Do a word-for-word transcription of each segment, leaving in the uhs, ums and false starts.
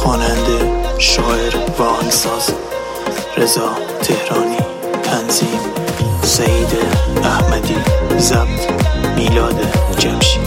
خواننده، شاعر و آهنگساز رضا تهرانی. تنظیم سعید احمدی. ضبط میلاد جمشیدی.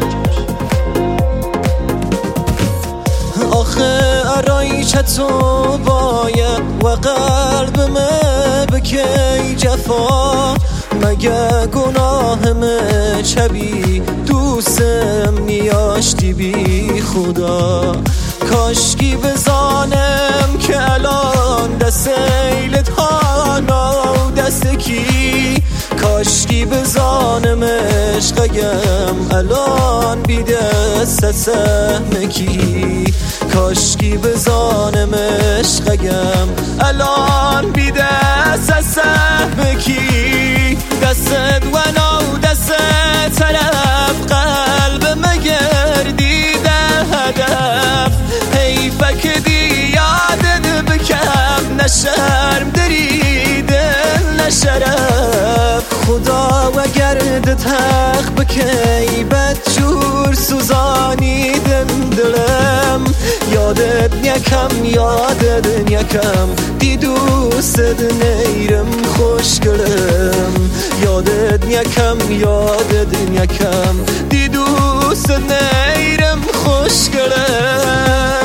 آخه ارای چطو باید و قلبم بکی جفا، مگه گناهم چبی دوستم نیاشتی بی خدا. کاشکی بزانم که الان دست ایلت هانا و دست کی، کاشکی بزانم عشقیم الان بی دست سهم کی، کاشکی بزانم عشقیم الان بی دست سهم کی. دستت و نو دست طرف قلب مگردی در هدف، حیفه که دی یادت بکم نشرم داری دل نشرف. خدا و گردت حق بکی بدجور سوزانی دم دلم، یادت نیکم یادت نیکم دی دوست نیرم خوشگلم، یادت نیکم یادت نیکم دی دوست نیرم خوشگلم.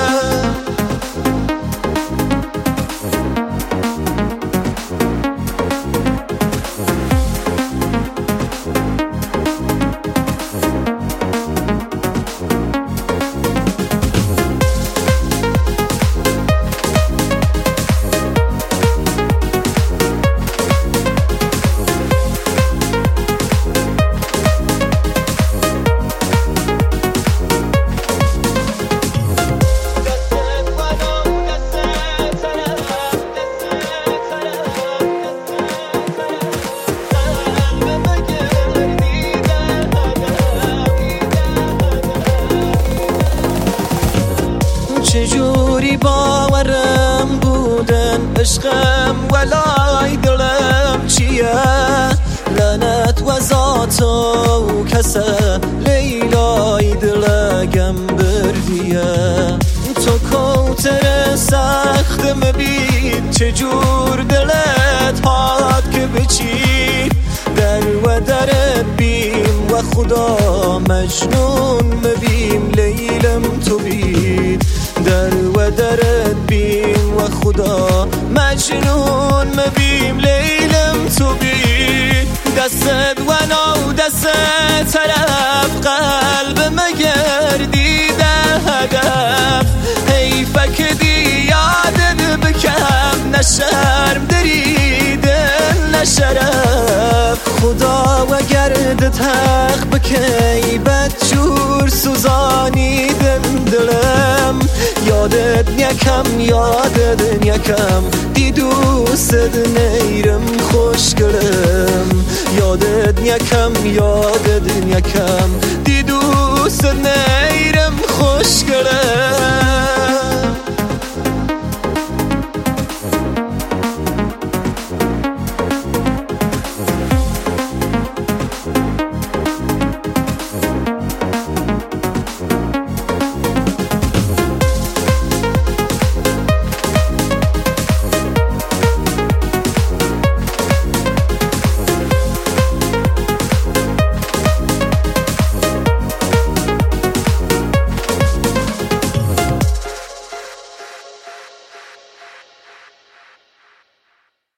چجوری باورم بودن عشقم ولای دلم چیه، لعنت و ذات و کسه لیلای دلگم بردیه. تو کوتر سخت مبید چجور دلت هات که بچی، در و درت بیم و خدا مجنون مبیم لیلم تو بید، در و درت بیم و خدا مجنون مبیم لیلم تو بید. دستت و نو دست طرف قلب مگردی در هدف، حیفه که دی یادت بکم نشرم داری دل نشرف. خدا و گردت حق بکی بدجور سوزانی دم دلم، یادت نیکم یادت نیکم دی دوست نیرم خوشگلم، یادت نیکم یادت نیکم دی دوست نیرم خوشگلم.